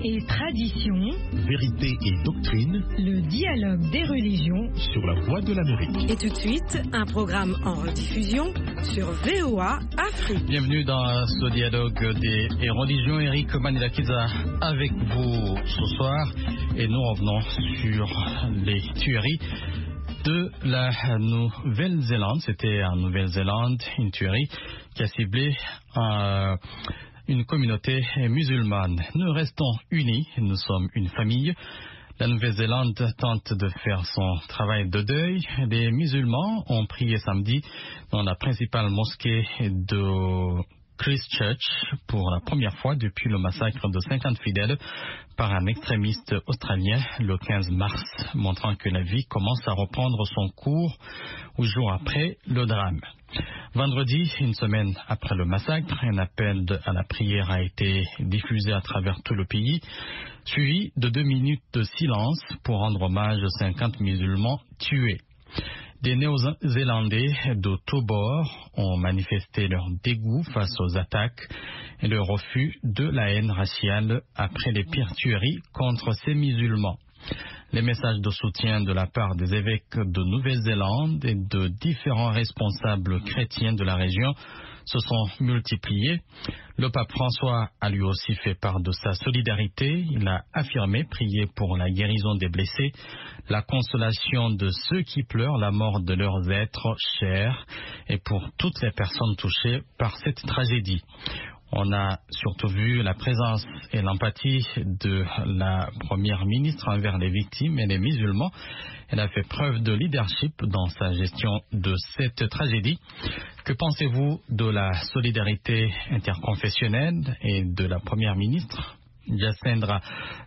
et tradition, vérité et doctrine, le dialogue des religions sur la Voix de l'Amérique. Et tout de suite, un programme en rediffusion sur VOA Afrique. Bienvenue dans ce dialogue des religions. Eric Manilakiza avec vous ce soir et nous revenons sur les tueries de la Nouvelle-Zélande. C'était en Nouvelle-Zélande une tuerie qui a ciblé une communauté musulmane. Nous restons unis, nous sommes une famille. La Nouvelle-Zélande tente de faire son travail de deuil. Les musulmans ont prié samedi dans la principale mosquée de Christchurch pour la première fois depuis le massacre de 50 fidèles par un extrémiste australien le 15 mars, montrant que la vie commence à reprendre son cours 8 jours après le drame. Vendredi, une semaine après le massacre, un appel à la prière a été diffusé à travers tout le pays, suivi de 2 minutes de silence pour rendre hommage aux 50 musulmans tués. Des Néo-Zélandais de tous bords ont manifesté leur dégoût face aux attaques et le refus de la haine raciale après les pires tueries contre ces musulmans. Les messages de soutien de la part des évêques de Nouvelle-Zélande et de différents responsables chrétiens de la région se sont multipliés. Le pape François a lui aussi fait part de sa solidarité. Il a affirmé prier pour la guérison des blessés, la consolation de ceux qui pleurent la mort de leurs êtres chers et pour toutes les personnes touchées par cette tragédie. On a surtout vu la présence et l'empathie de la première ministre envers les victimes et les musulmans. Elle a fait preuve de leadership dans sa gestion de cette tragédie. Que pensez-vous de la solidarité interconfessionnelle et de la première ministre Jacinda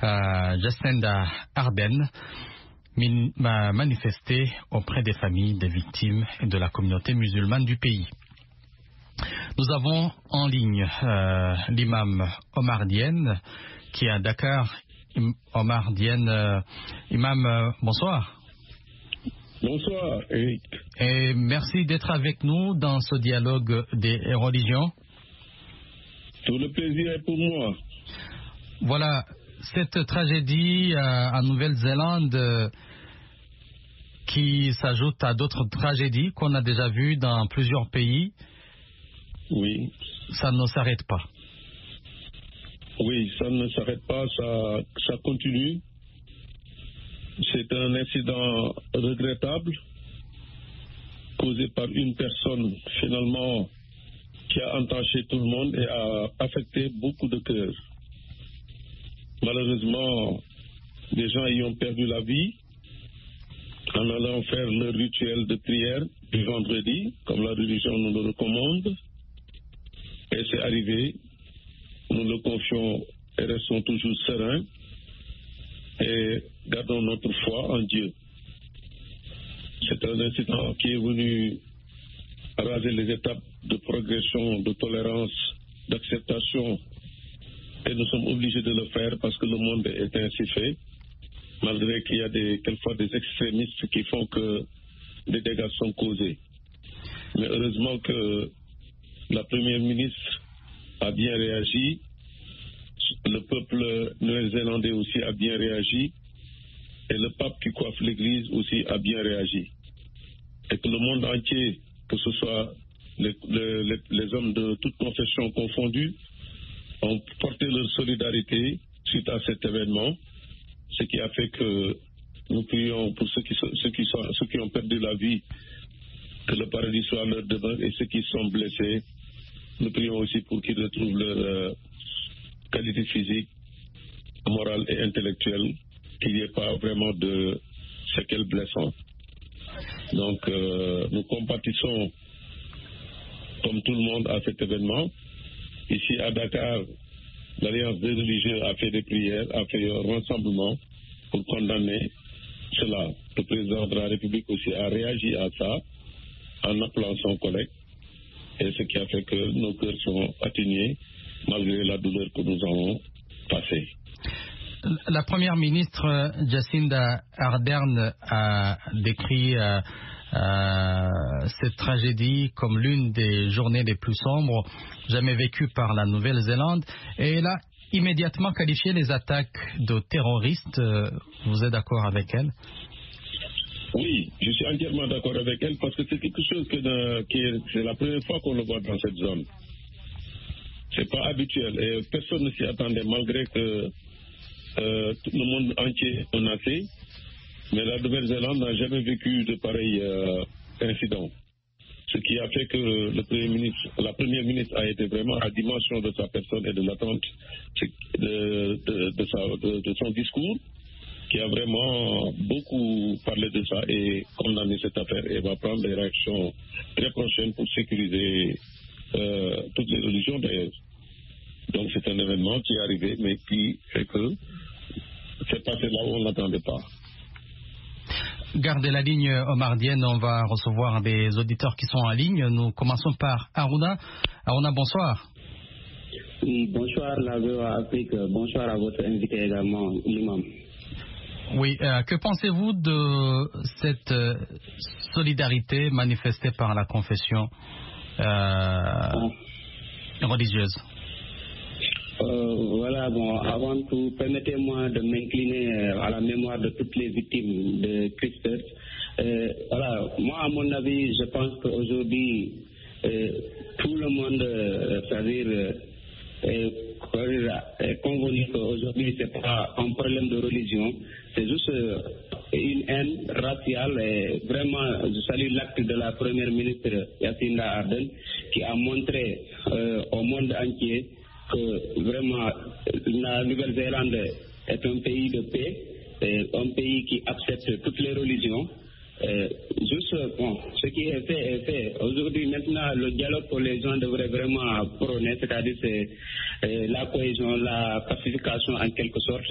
Ardern m'a manifesté auprès des familles des victimes et de la communauté musulmane du pays? Nous avons en ligne l'imam Omar Diène qui est à Dakar. Omar Diène, imam, bonsoir. Bonsoir, Eric. Et merci d'être avec nous dans ce dialogue des religions. Tout le plaisir est pour moi. Voilà, cette tragédie en Nouvelle-Zélande qui s'ajoute à d'autres tragédies qu'on a déjà vues dans plusieurs pays. Oui. Ça ne s'arrête pas. Oui, ça ne s'arrête pas, ça continue. C'est un incident regrettable causé par une personne finalement qui a entaché tout le monde et a affecté beaucoup de cœurs. Malheureusement, des gens y ont perdu la vie en allant faire leur rituel de prière du vendredi, comme la religion nous le recommande. Et c'est arrivé, nous le confions et restons toujours sereins et gardons notre foi en Dieu. C'est un incident qui est venu raser les étapes de progression, de tolérance, d'acceptation et nous sommes obligés de le faire parce que le monde est ainsi fait, malgré qu'il y a quelquefois des extrémistes qui font que des dégâts sont causés. Mais heureusement que la première ministre a bien réagi, le peuple néo-zélandais aussi a bien réagi, et le pape qui coiffe l'église aussi a bien réagi. Et que le monde entier, que ce soit les hommes de toutes confessions confondues, ont porté leur solidarité suite à cet événement, ce qui a fait que nous prions pour ceux qui ont perdu la vie, que le paradis soit leur demeure, et ceux qui sont blessés, nous prions aussi pour qu'ils retrouvent leur qualité physique, morale et intellectuelle, qu'il n'y ait pas vraiment de séquelles blessantes. Donc, nous compatissons comme tout le monde à cet événement. Ici à Dakar, l'Alliance des religieux a fait des prières, a fait un rassemblement pour condamner cela. Le président de la République aussi a réagi à ça en appelant son collègue. Et ce qui a fait que nos cœurs sont atténués malgré la douleur que nous avons passée. La première ministre Jacinda Ardern a décrit cette tragédie comme l'une des journées les plus sombres jamais vécues par la Nouvelle-Zélande. Et elle a immédiatement qualifié les attaques de terroristes. Vous êtes d'accord avec elle? Oui, je suis entièrement d'accord avec elle parce que c'est quelque chose c'est la première fois qu'on le voit dans cette zone. C'est pas habituel et personne ne s'y attendait malgré que tout le monde entier est menacé. Mais la Nouvelle-Zélande n'a jamais vécu de pareils incidents. Ce qui a fait que la première ministre a été vraiment à la dimension de sa personne et de l'attente de son discours, qui a vraiment beaucoup parlé de ça et condamné cette affaire et va prendre des réactions très prochaines pour sécuriser toutes les religions d'ailleurs. Donc c'est un événement qui est arrivé mais qui fait que c'est passé là où on n'attendait pas. Gardez la ligne omardienne, on va recevoir des auditeurs qui sont en ligne. Nous commençons par Aruna. Aruna, bonsoir. Oui, bonsoir la VOA Afrique, bonsoir à votre invité également, l'imam. Oui, que pensez-vous de cette solidarité manifestée par la confession religieuse? Voilà, bon, avant tout, permettez-moi de m'incliner à la mémoire de toutes les victimes de Christchurch. Voilà, moi, à mon avis, je pense qu'aujourd'hui, tout le monde, c'est-à-dire, est convenu qu'aujourd'hui, ce n'est pas un problème de religion, c'est juste une haine raciale. Et vraiment, je salue l'acte de la première ministre Jacinda Ardern qui a montré au monde entier que vraiment la Nouvelle-Zélande est un pays de paix, un pays qui accepte toutes les religions. Ce qui est fait. Aujourd'hui, maintenant, le dialogue que les gens devraient vraiment prôner, c'est-à-dire c'est la cohésion, la pacification en quelque sorte.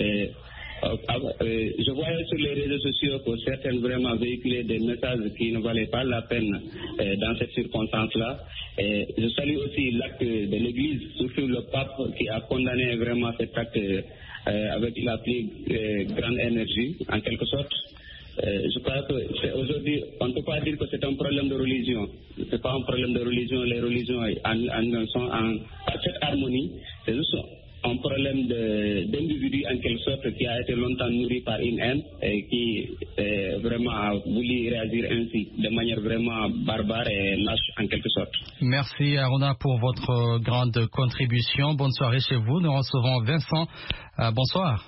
Je voyais sur les réseaux sociaux que certains vraiment véhiculaient des messages qui ne valaient pas la peine dans cette circonstance-là. Je salue aussi l'acte de l'Église, surtout le pape qui a condamné vraiment cet acte avec la plus grande énergie, en quelque sorte. Je crois que aujourd'hui, on ne peut pas dire que c'est un problème de religion. Ce n'est pas un problème de religion. Les religions sont en parfaite harmonie. C'est juste un problème d'individu en quelque sorte qui a été longtemps nourri par une haine et qui vraiment a voulu réagir ainsi de manière vraiment barbare et lâche en quelque sorte. Merci Aruna pour votre grande contribution. Bonne soirée chez vous. Nous recevons Vincent. Bonsoir.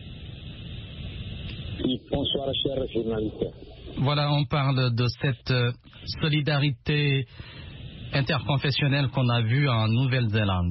Oui, bonsoir chers journalistes. Voilà, on parle de cette solidarité interconfessionnelle qu'on a vue en Nouvelle-Zélande.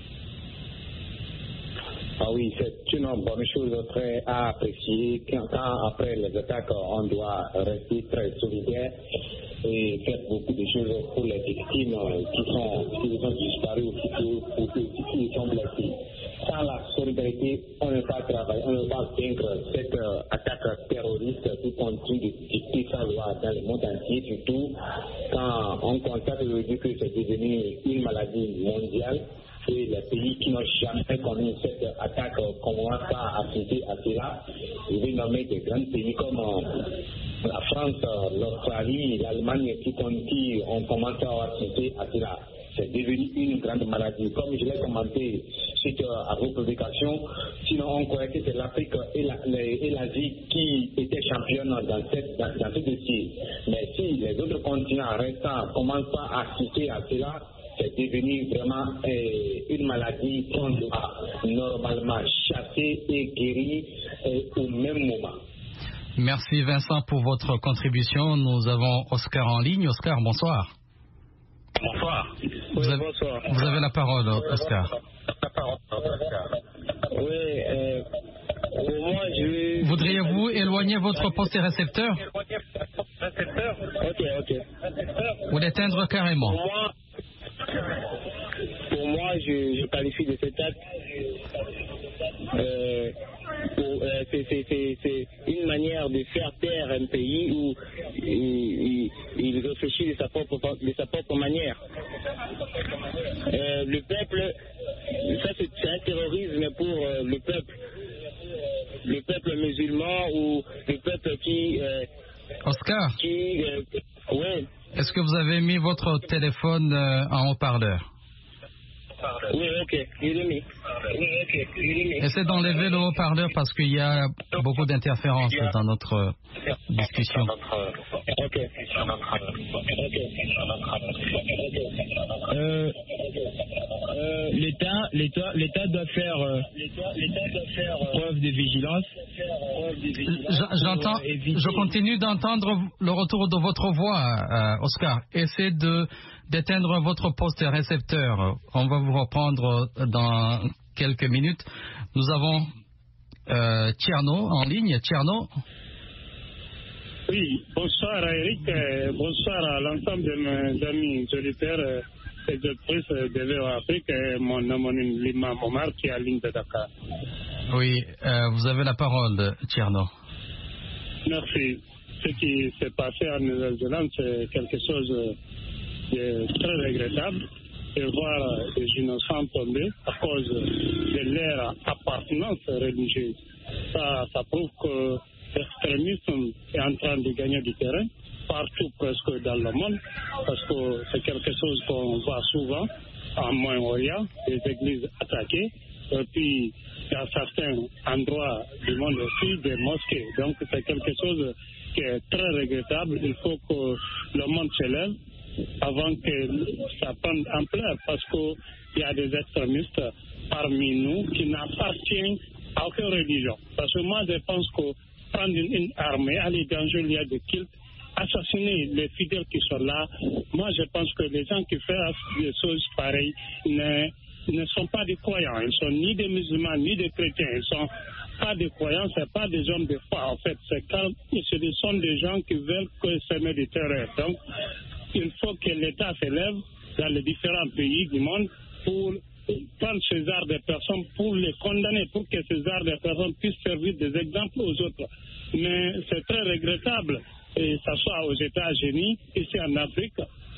Ah oui, c'est une bonne chose très à apprécier. Quand après les attaques, on doit rester très solidaire et faire beaucoup de choses pour les victimes qui sont disparues ou qui sont blessées. Sans la solidarité, on ne peut pas travailler, on ne peut pas vaincre cette attaque terroriste qui continue de dicter sa loi dans le monde entier, surtout quand on constate aujourd'hui que c'est devenu une maladie mondiale. Et les pays qui n'ont jamais connu cette attaque commencent à assister à cela. Je vais nommer des grands pays comme la France, l'Australie, l'Allemagne qui ont commencé à assister à cela. C'est devenu une grande maladie. Comme je l'ai commenté suite à vos publications, sinon on croyait que c'est l'Afrique et l'Asie qui étaient championnes dans ce dossier. Mais si les autres continents restants commencent pas à assister à cela, c'est devenu vraiment une maladie qu'on doit normalement chasser et guérir au même moment. Merci Vincent pour votre contribution. Nous avons Oscar en ligne. Oscar, bonsoir. Bonsoir. Bonsoir. Vous avez la parole, Oscar. Oui, pour moi, Voudriez-vous éloigner votre poste et récepteur? Ok. Ou l'éteindre carrément? Pour moi, je qualifie de cet acte. C'est une manière de faire taire un pays où il réfléchit de sa propre manière. Le peuple, ça c'est un terrorisme pour le peuple musulman ou le peuple qui Oscar, Oui. est-ce que vous avez mis votre téléphone en haut-parleur? Oui, ok. Il est mis. Essayez d'enlever le haut-parleur parce qu'il y a beaucoup d'interférences dans notre discussion. Ok. L'État doit faire preuve de vigilance. Je continue d'entendre le retour de votre voix, Oscar. Essayez d'éteindre votre poste récepteur. On va vous reprendre dans quelques minutes. Nous avons Tcherno en ligne. Tcherno. Oui, bonsoir à Eric, bonsoir à l'ensemble de mes amis auditeurs et auditrices de VOA Afrique et mon homonyme Lima Momar qui est à ligne de Dakar. Oui, vous avez la parole, Tcherno. Merci. Ce qui s'est passé en Nouvelle-Zélande, c'est quelque chose de très regrettable de voir des innocents tomber à cause de leur appartenance religieuse. Ça prouve que l'extrémisme est en train de gagner du terrain partout presque dans le monde parce que c'est quelque chose qu'on voit souvent en Moyen-Orient, des églises attaquées et puis dans certains endroits du monde aussi des mosquées. Donc c'est quelque chose qui est très regrettable. Il faut que le monde se lève avant que ça prenne ampleur parce qu'il y a des extrémistes parmi nous qui n'appartiennent à aucune religion. Parce que moi je pense que prendre une armée, aller dans un lieu de culte, assassiner les fidèles qui sont là, moi je pense que les gens qui font des choses pareilles ne sont pas des croyants. Ils ne sont ni des musulmans ni des chrétiens. Ils ne sont pas des croyants, ce ne sont pas des hommes de foi. En fait, ce sont des gens qui veulent semer du terreur. Donc, il faut que l'État se lève dans les différents pays du monde pour prendre ces arts de personnes, pour les condamner, pour que ces arts de personnes puissent servir des exemples aux autres. Mais c'est très regrettable, et ça soit aux États-Unis, ici en Afrique,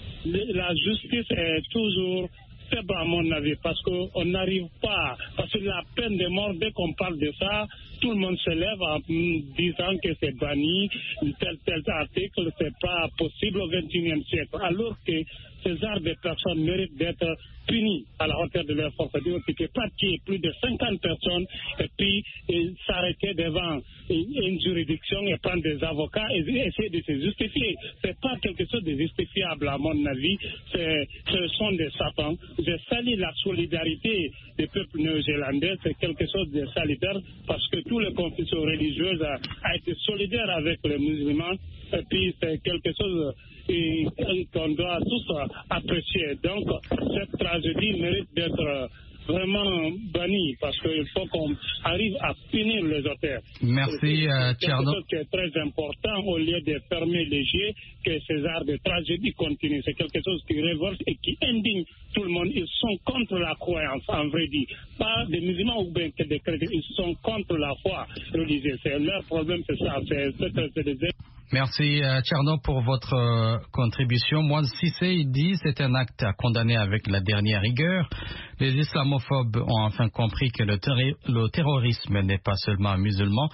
la justice est toujours faible à mon avis, parce qu'on n'arrive pas, parce que la peine de mort, dès qu'on parle de ça, tout le monde se lève en disant que c'est banni, tel article, c'est pas possible au XXIe siècle, alors que ces arts de personnes méritent d'être punis à la hauteur de leur force. On ne peut pas tuer plus de 50 personnes et puis s'arrêter devant une juridiction et prendre des avocats et essayer de se justifier. C'est pas quelque chose de justifiable à mon avis. Ce sont des satans. Je salue la solidarité des peuples néo-zélandais. C'est quelque chose de salutaire parce que tous les confessions religieuses a été solidaire avec les musulmans. Et puis c'est quelque chose qu'on doit tous apprécier. Donc cette tragédie mérite d'être vraiment bannie parce qu'il faut qu'on arrive à punir les auteurs. Merci Tcherno. C'est quelque chose qui est très important au lieu de fermer les yeux que ces arts de tragédie continuent. C'est quelque chose qui révolte et qui indigne tout le monde. Ils sont contre la croyance, en vrai dit. Pas des musulmans ou bien que des chrétiens. Ils sont contre la foi religieuse. C'est leur problème, c'est ça. C'est des... Merci Tcherno pour votre contribution. Moi, Cissé dit c'est un acte à condamner avec la dernière rigueur. Les islamophobes ont enfin compris que le terrorisme n'est pas seulement musulman.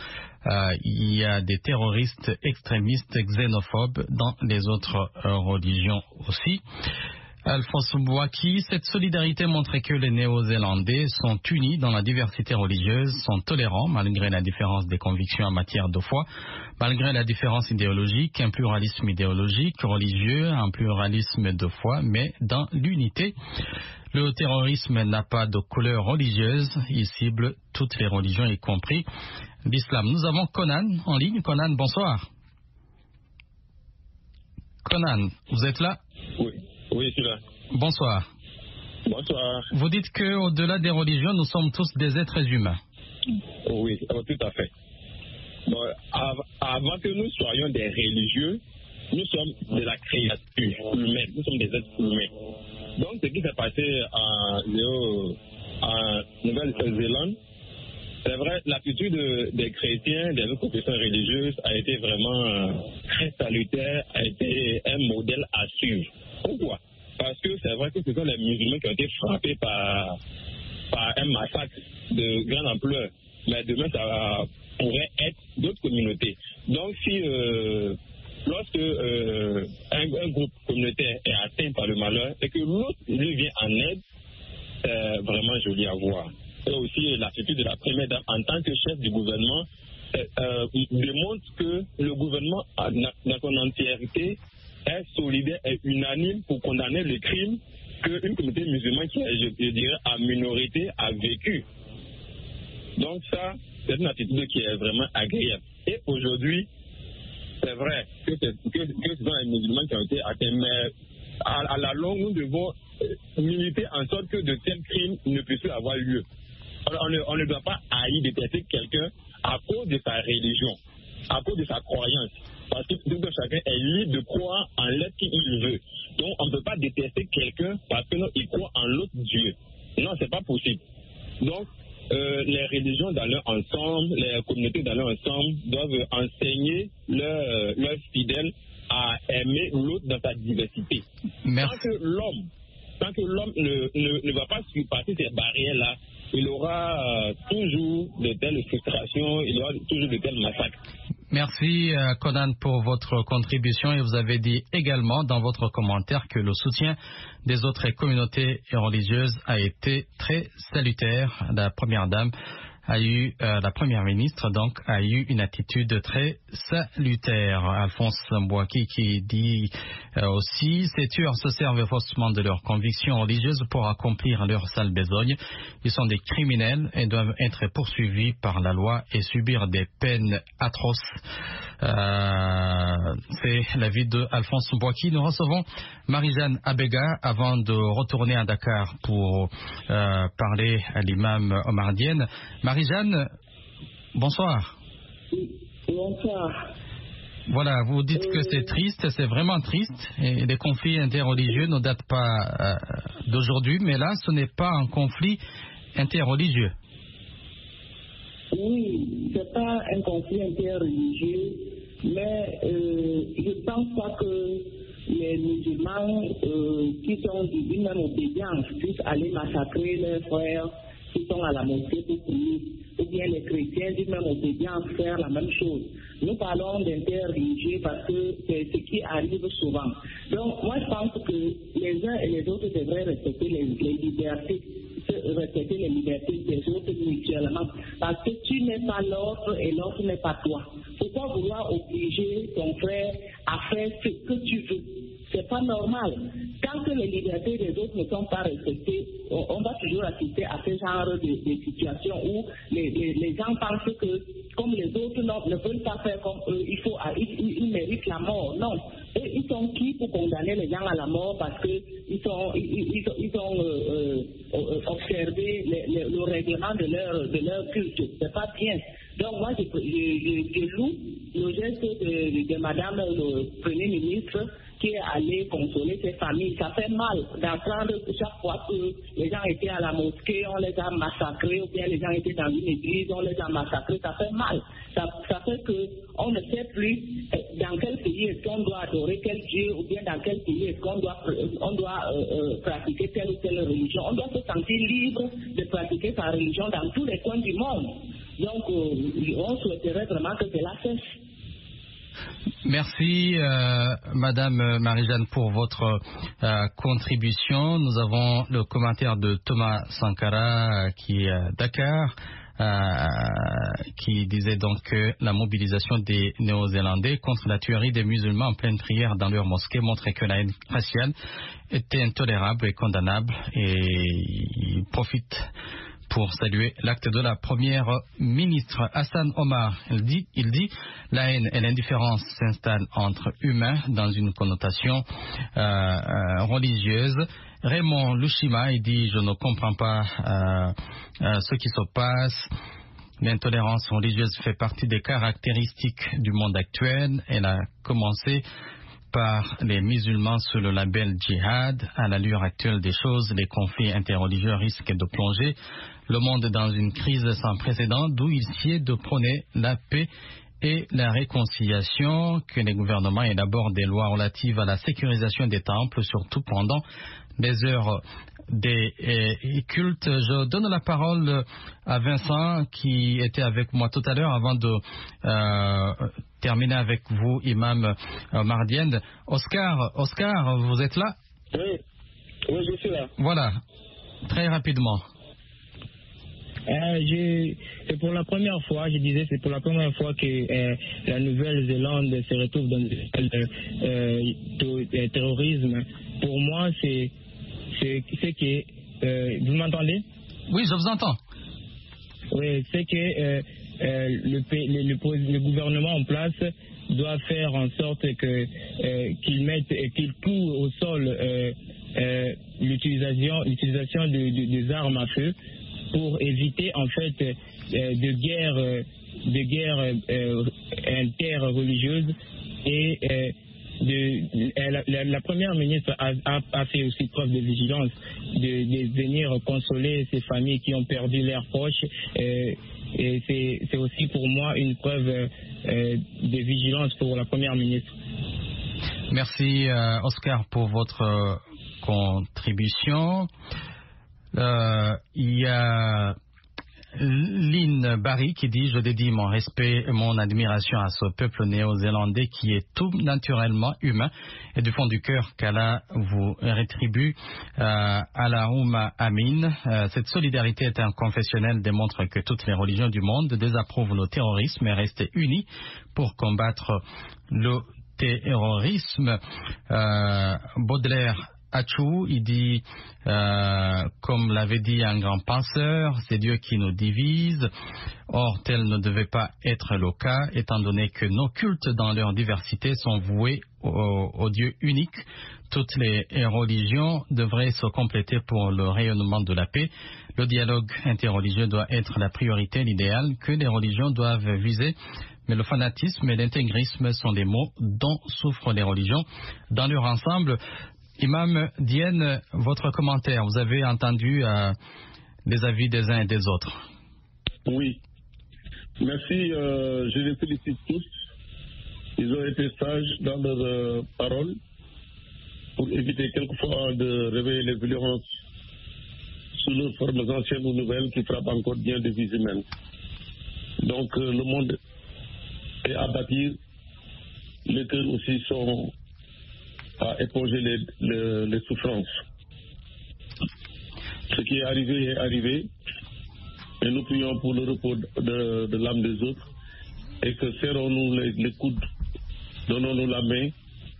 Il y a des terroristes extrémistes xénophobes dans les autres religions aussi. Alphonse Bouaki, cette solidarité montrait que les Néo-Zélandais sont unis dans la diversité religieuse, sont tolérants malgré la différence des convictions en matière de foi, malgré la différence idéologique, un pluralisme idéologique, religieux, un pluralisme de foi, mais dans l'unité. Le terrorisme n'a pas de couleur religieuse, il cible toutes les religions, y compris l'islam. Nous avons Conan en ligne. Conan, bonsoir. Conan, vous êtes là? Oui, je suis là. Bonsoir. Bonsoir. Vous dites qu'au-delà des religions, nous sommes tous des êtres humains. Oui, tout à fait. Bon, avant que nous soyons des religieux, nous sommes de la créature humaine. Nous sommes des êtres humains. Donc, ce qui s'est passé en Nouvelle-Zélande, c'est vrai, l'attitude des chrétiens, des autres confessions religieuses a été vraiment très salutaire, a été un modèle à suivre. Pourquoi? Parce que c'est vrai que ce sont les musulmans qui ont été frappés par un massacre de grande ampleur. Mais demain, ça pourrait être d'autres communautés. Donc, si lorsque un groupe communautaire est atteint par le malheur et que l'autre lui vient en aide, c'est vraiment joli à voir. Et aussi l'attitude de la première dame en tant que chef du gouvernement démontre que le gouvernement dans son entièreté est solidaire et unanime pour condamner le crime qu'une communauté musulmane qui est, je dirais, en minorité a vécu. Donc ça, c'est une attitude qui est vraiment agréable. Et aujourd'hui, c'est vrai que ce sont les musulmans qui ont été atteints, mais à la longue, nous devons militer en sorte que de tels crimes ne puissent plus avoir lieu. On ne doit pas haïr, détester quelqu'un à cause de sa religion, à cause de sa croyance. Parce que tout chacun est libre de croire en l'être qu'il veut. Donc on ne peut pas détester quelqu'un parce qu'il croit en l'autre Dieu. Non, c'est pas possible. Donc les religions dans leur ensemble, les communautés dans leur ensemble doivent enseigner leurs fidèles à aimer l'autre dans sa diversité. Merci. Tant que l'homme ne va pas surpasser ces barrières-là, il aura toujours de telles frustrations, il aura toujours de tels massacres. Merci Conan pour votre contribution et vous avez dit également dans votre commentaire que le soutien des autres communautés religieuses a été très salutaire. La première dame la première ministre donc a eu une attitude très salutaire. Alphonse Mbouaki qui dit aussi ces tueurs se servent faussement de leurs convictions religieuses pour accomplir leur sale besogne. Ils sont des criminels et doivent être poursuivis par la loi et subir des peines atroces. C'est l'avis de Alphonse Mbouaki. Nous recevons Marie-Jeanne Abega avant de retourner à Dakar pour parler à l'imam Omar Diène. Marie-Jeanne, bonsoir. Bonsoir. Voilà, vous dites que c'est triste, c'est vraiment triste. Et les conflits interreligieux ne datent pas d'aujourd'hui, mais là, ce n'est pas un conflit interreligieux. Oui, c'est pas un conflit interreligieux, mais je pense pas que les musulmans qui sont d'une même obédience puissent aller massacrer leurs frères qui sont à la mosquée pour prier, ou bien les chrétiens d'une même obédience faire la même chose. Nous parlons d'interreligieux parce que c'est ce qui arrive souvent. Donc, moi, je pense que les uns et les autres devraient respecter les libertés, respecter les libertés des autres mutuellement. Parce que tu n'es pas l'autre et l'autre n'est pas toi. Pourquoi vouloir obliger ton frère à faire ce que tu veux? C'est pas normal. Tant que les libertés des autres ne sont pas respectées, on va toujours assister à ce genre de situations où les gens pensent que comme les autres ne veulent pas faire comme eux, ils méritent la mort. Non. Et ils sont qui pour condamner les gens à la mort parce qu'ils ont observé le règlement de leur culte. C'est pas bien. Donc moi, je loue le geste de Madame le Premier ministre qui est allé consoler ses familles. Ça fait mal d'apprendre que chaque fois que les gens étaient à la mosquée, on les a massacrés, ou bien les gens étaient dans une église, on les a massacrés. Ça fait mal. Ça fait qu'on ne sait plus dans quel pays est-ce qu'on doit adorer quel Dieu, ou bien dans quel pays est-ce qu'on doit pratiquer telle ou telle religion. On doit se sentir libre de pratiquer sa religion dans tous les coins du monde. Donc, on souhaiterait vraiment que cela cesse. Merci Madame Marie-Jeanne pour votre contribution. Nous avons le commentaire de Thomas Sankara qui est à Dakar, qui disait donc que la mobilisation des Néo-Zélandais contre la tuerie des musulmans en pleine prière dans leur mosquée montrait que la haine raciale était intolérable et condamnable, et il profite pour saluer l'acte de la première ministre. Hassan Omar, il dit la haine et l'indifférence s'installent entre humains dans une connotation religieuse. Raymond Lushima, il dit je ne comprends pas ce qui se passe. L'intolérance religieuse fait partie des caractéristiques du monde actuel. Elle a commencé par les musulmans sous le label djihad. À l'allure actuelle des choses, les conflits interreligieux risquent de plonger le monde dans une crise sans précédent, d'où il sied de prôner la paix et la réconciliation, que les gouvernements élaborent des lois relatives à la sécurisation des temples, surtout pendant des heures des cultes. Je donne la parole à Vincent qui était avec moi tout à l'heure avant de terminer avec vous, Imam Omar Diène. Oscar, vous êtes là? Oui, je suis là. Voilà, très rapidement. C'est pour la première fois que la Nouvelle-Zélande se retrouve dans le terrorisme. Pour moi, c'est que... vous m'entendez? Oui, je vous entends. Oui, c'est que le gouvernement en place doit faire en sorte qu'il coule au sol l'utilisation des armes à feu pour éviter en fait de guerres interreligieuses et la première ministre a fait aussi preuve de vigilance de venir consoler ces familles qui ont perdu leurs proches et c'est aussi pour moi une preuve de vigilance pour la première ministre. Merci Oscar pour votre contribution. Il y a Lynn Barry qui dit: je dédie mon respect et mon admiration à ce peuple néo-zélandais qui est tout naturellement humain et du fond du cœur qu'Allah vous rétribue. Allahumma amin. Cette solidarité interconfessionnelle démontre que toutes les religions du monde désapprouvent le terrorisme et restent unies pour combattre le terrorisme. Baudelaire Achou, il dit, comme l'avait dit un grand penseur, c'est Dieu qui nous divise. Or, tel ne devait pas être le cas, étant donné que nos cultes dans leur diversité sont voués au Dieu unique. Toutes les religions devraient se compléter pour le rayonnement de la paix. Le dialogue interreligieux doit être la priorité, l'idéal que les religions doivent viser. Mais le fanatisme et l'intégrisme sont des maux dont souffrent les religions dans leur ensemble. Imam Diène, votre commentaire, vous avez entendu les avis des uns et des autres. Oui, merci, je les félicite tous. Ils ont été sages dans leurs paroles pour éviter quelquefois de réveiller les violences sous leurs formes anciennes ou nouvelles qui frappent encore bien des vies humaines. Donc le monde est à bâtir, les cœurs aussi sont à éponger les souffrances. Ce qui est arrivé, et nous prions pour le repos de l'âme des autres, et que serrons-nous les coudes, donnons-nous la main,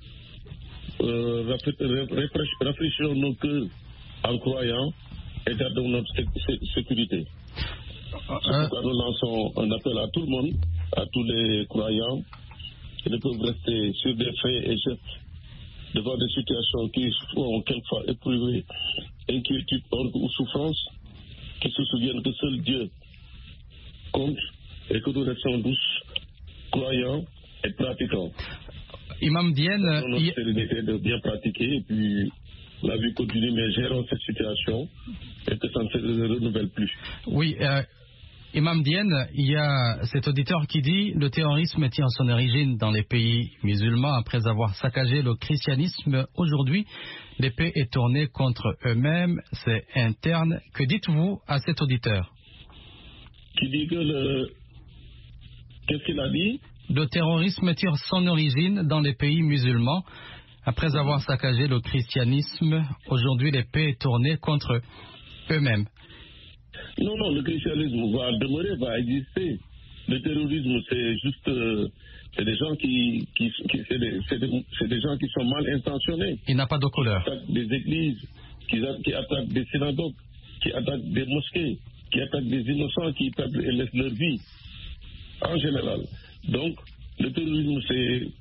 rafraîchissons nos cœurs en croyant et gardons notre sécurité. C'est pourquoi nous lançons un appel à tout le monde, à tous les croyants, qui ne peuvent rester sur des faits et gestes devant des situations qui font quelquefois éprouver inquiétude ou souffrance, qui se souviennent que seul Dieu compte et que nous restons douces, croyants et pratiquants. Imam Diène, notre sérénité de bien pratiquer et puis la vie continue, mais gérons cette situation et que ça ne se renouvelle plus. Oui, Imam Diène, il y a cet auditeur qui dit: le terrorisme tire son origine dans les pays musulmans après avoir saccagé le christianisme. Aujourd'hui, l'épée est tournée contre eux-mêmes, c'est interne. Que dites-vous à cet auditeur? Qui dit que qu'est-ce qu'il a dit? Le terrorisme tire son origine dans les pays musulmans après avoir saccagé le christianisme. Aujourd'hui, l'épée est tournée contre eux-mêmes. Non, le christianisme va demeurer, va exister. Le terrorisme, c'est juste, c'est des gens c'est des gens qui sont mal intentionnés. Il n'a pas de couleur. Qui attaquent des églises, qui attaquent des synagogues, qui attaquent des mosquées, qui attaquent des innocents, qui perdent et laissent leur vie, en général. Donc, le terrorisme, c'est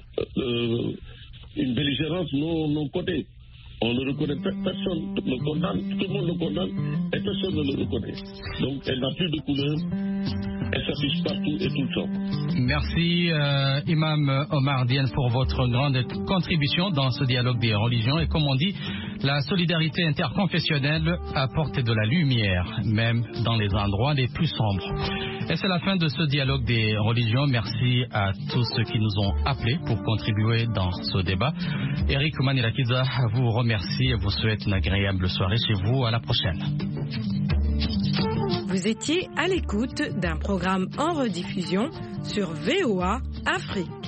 une belligérance non codée. On ne le reconnaît, personne ne le condamne, tout le monde le condamne et personne ne le reconnaît. Donc elle n'a plus de couleur, elle s'affiche partout et tout le temps. Merci Imam Omar Diène pour votre grande contribution dans ce dialogue des religions. Et comme on dit, la solidarité interconfessionnelle apporte de la lumière, même dans les endroits les plus sombres. Et c'est la fin de ce dialogue des religions. Merci à tous ceux qui nous ont appelés pour contribuer dans ce débat. Eric Manilakiza vous remercie et vous souhaite une agréable soirée chez vous. À la prochaine. Vous étiez à l'écoute d'un programme en rediffusion sur VOA Afrique.